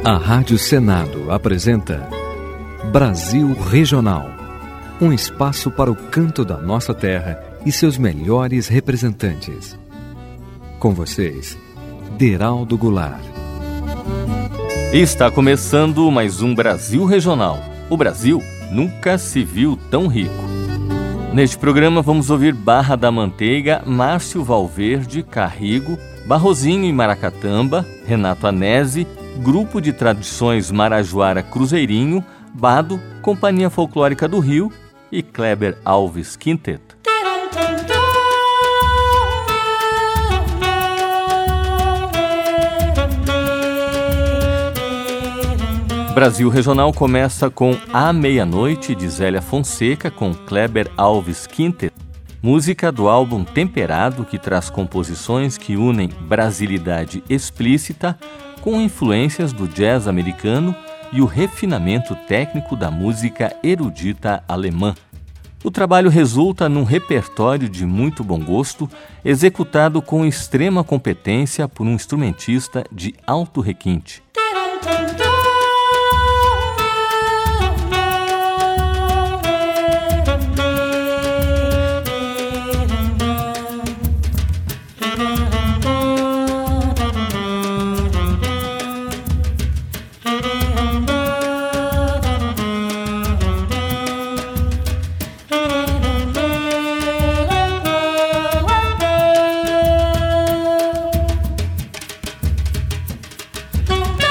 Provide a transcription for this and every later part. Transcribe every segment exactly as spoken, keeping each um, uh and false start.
A Rádio Senado apresenta Brasil Regional, um espaço para o canto da nossa terra e seus melhores representantes. Com vocês, Deraldo Goulart. Está começando mais um Brasil Regional. O Brasil nunca se viu tão rico. Neste programa vamos ouvir Barra da Manteiga, Márcio Valverde, Carrigo, Barrozinho e Maracatamba, Renato Anese, Grupo de Tradições Marajoara Cruzeirinho, Bado, Companhia Folclórica do Rio e Kleber Alves Quinteto. Brasil Regional começa com A Meia-Noite, de Zélia Fonseca, com Kleber Alves Quinteto. Música do álbum Temperado, que traz composições que unem brasilidade explícita com influências do jazz americano e o refinamento técnico da música erudita alemã. O trabalho resulta num repertório de muito bom gosto, executado com extrema competência por um instrumentista de alto requinte. Don't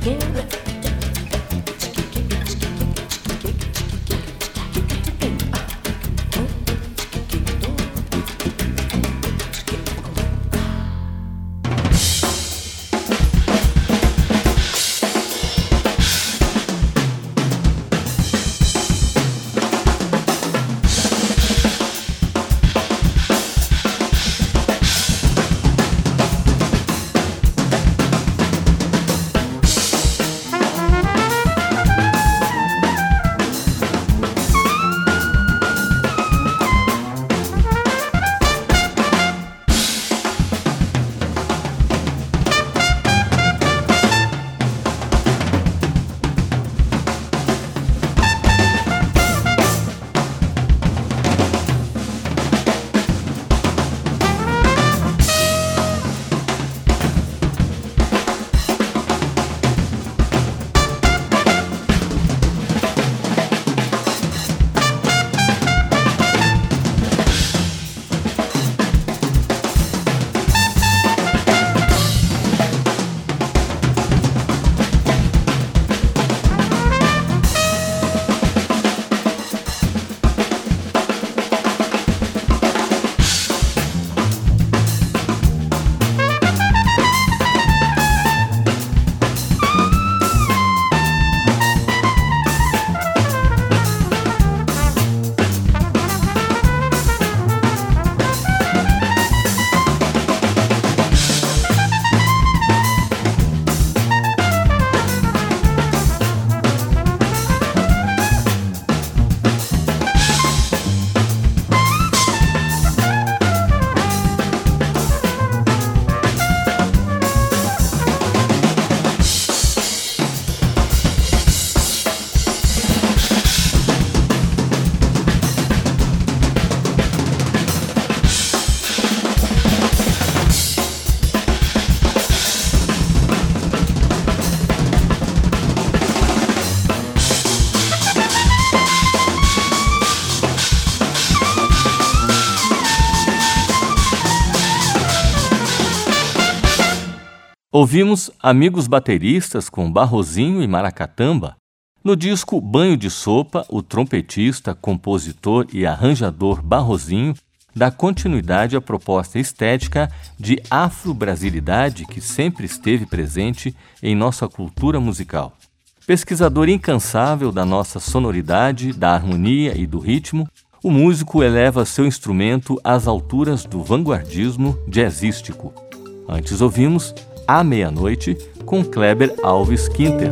Ouvimos Amigos Bateristas com Barrozinho e Maracatamba. No disco Banho de Sopa, o trompetista, compositor e arranjador Barrozinho dá continuidade à proposta estética de afro-brasilidade que sempre esteve presente em nossa cultura musical. Pesquisador incansável da nossa sonoridade, da harmonia e do ritmo, o músico eleva seu instrumento às alturas do vanguardismo jazzístico. Antes ouvimos À Meia-Noite, com Kleber Alves Quintet.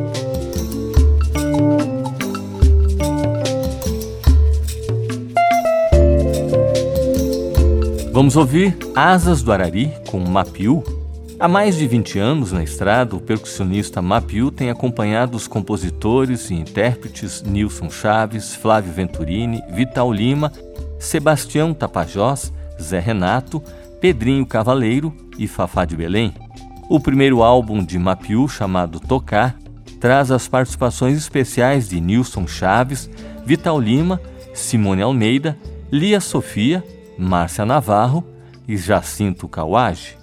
Vamos ouvir Asas do Arari, com Mapiú. Há mais de vinte anos na estrada, o percussionista Mapiú tem acompanhado os compositores e intérpretes Nilson Chaves, Flávio Venturini, Vital Lima, Sebastião Tapajós, Zé Renato, Pedrinho Cavaleiro e Fafá de Belém. O primeiro álbum de Mapiú, chamado Tocar, traz as participações especiais de Nilson Chaves, Vital Lima, Simone Almeida, Lia Sofia, Márcia Navarro e Jacinto Kawage.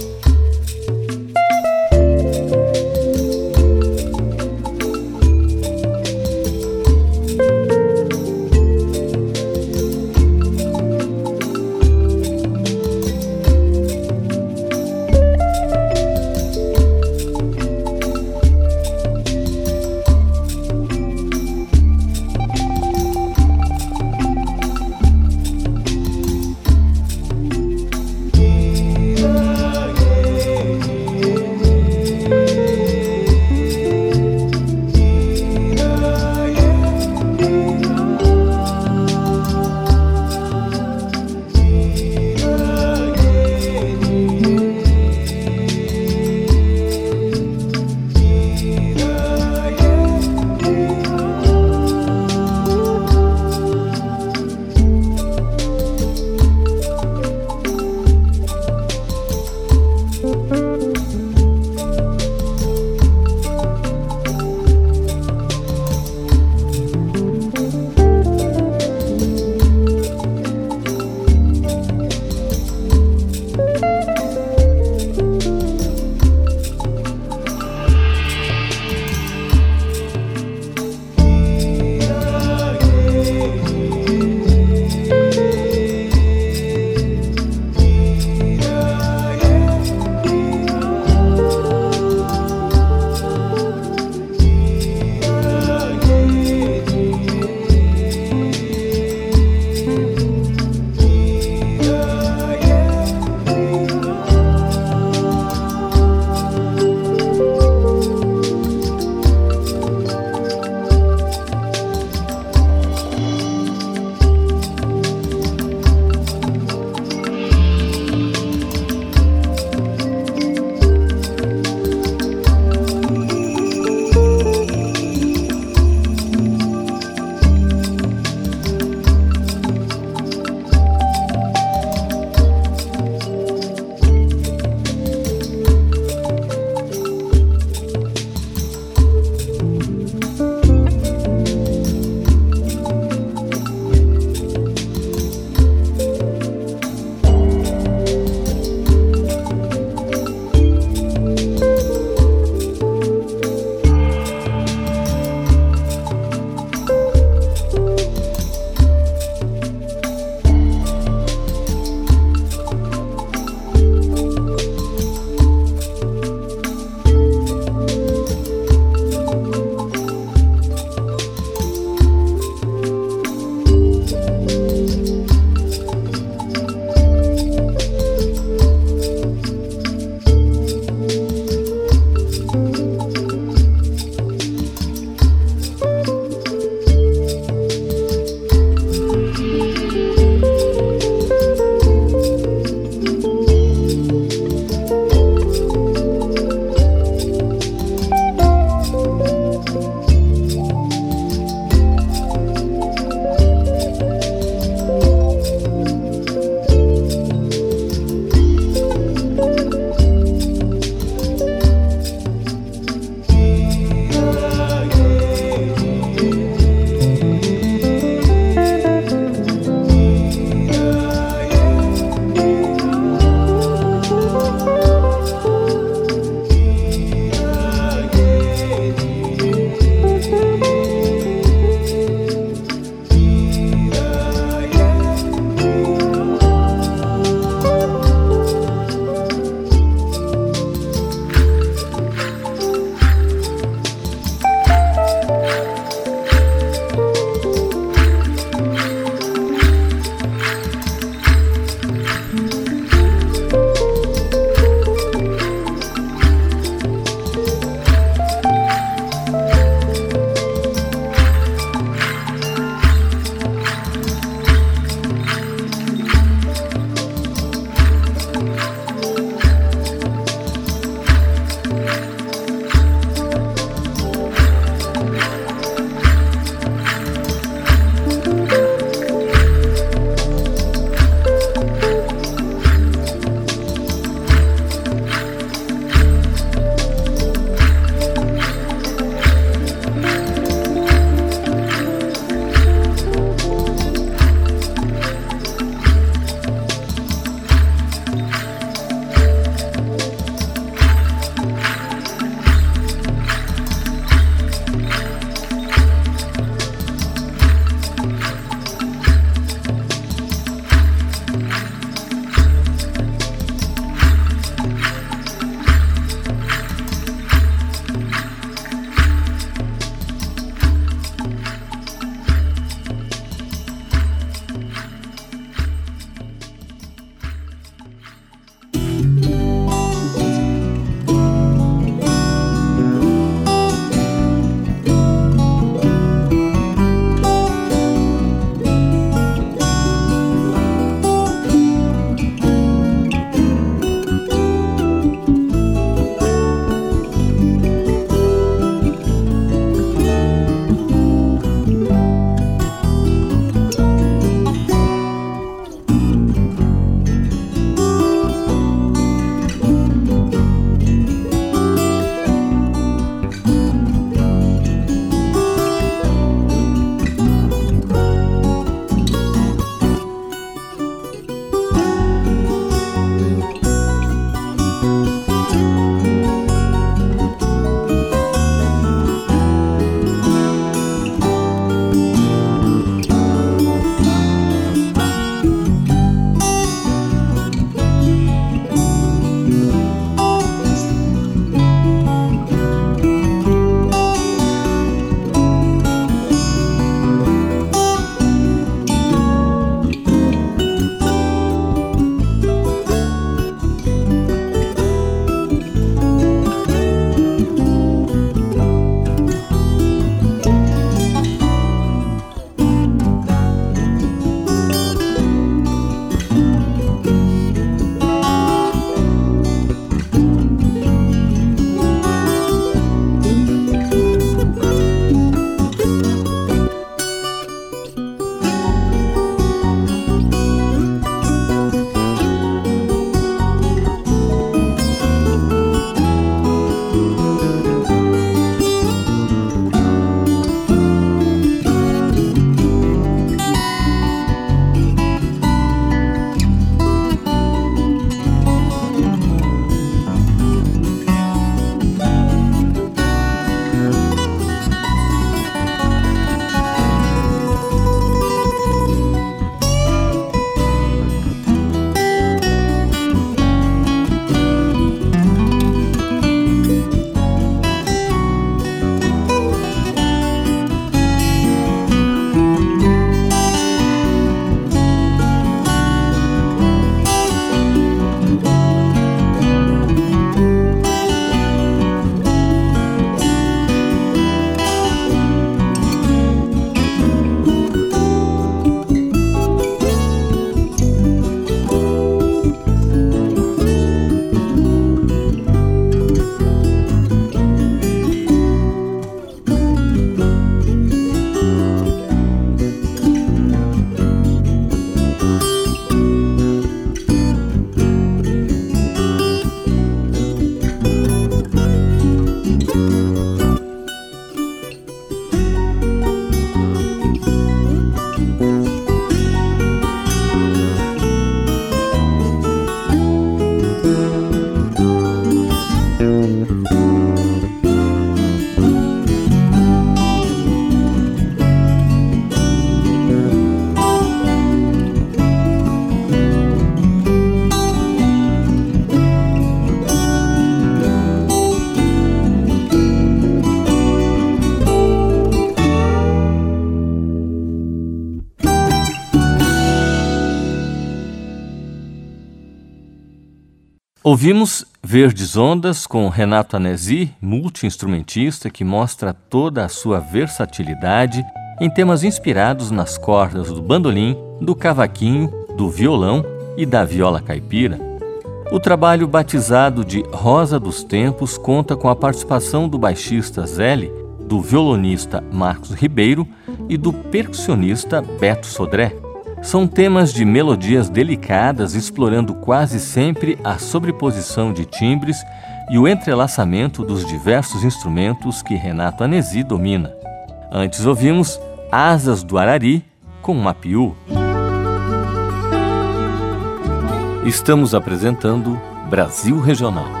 Ouvimos Verdes Ondas com Renato Anesi, multi-instrumentista que mostra toda a sua versatilidade em temas inspirados nas cordas do bandolim, do cavaquinho, do violão e da viola caipira. O trabalho batizado de Rosa dos Tempos conta com a participação do baixista Zélio, do violonista Marcos Ribeiro e do percussionista Beto Sodré. São temas de melodias delicadas, explorando quase sempre a sobreposição de timbres e o entrelaçamento dos diversos instrumentos que Renato Anesi domina. Antes ouvimos Asas do Arari com Mapiú. Estamos apresentando Brasil Regional.